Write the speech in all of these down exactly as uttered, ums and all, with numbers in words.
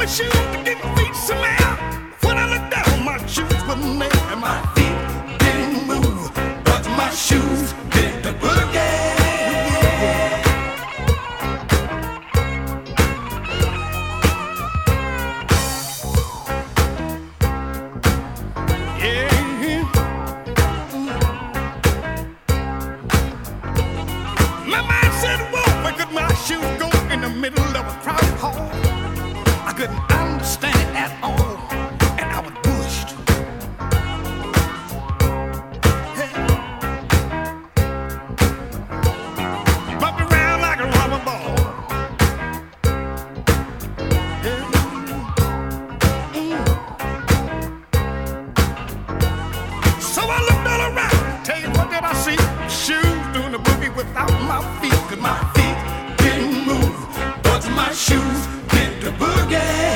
shoes to get my feet some air. When I looked down, my shoes wouldn't there. And my feet didn't move, but my shoes did the boogie. Middle of a crowded hall, I couldn't understand it at all, and I was pushed. Hey. Bumped around like a rubber ball. Hey. Mm. So I looked all around. Tell you what did I see? Shoes doing the boogie without my feet, 'cause my feet didn't move. My shoes did the boogie.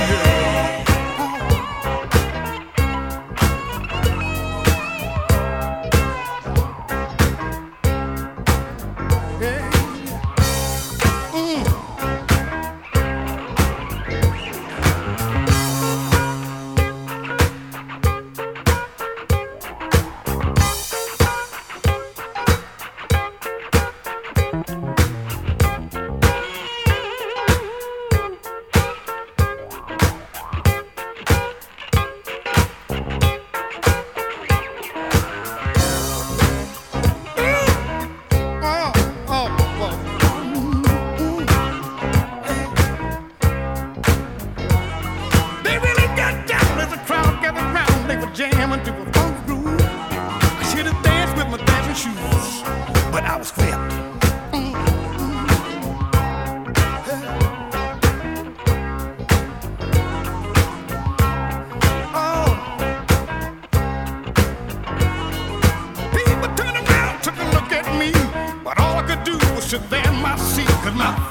Jamming to a funk groove. I should have danced with my dancing shoes, but I was whipped. Mm, mm, hey. Oh, people turned around, took a look at me, but all I could do was sit there in my seat, 'cause my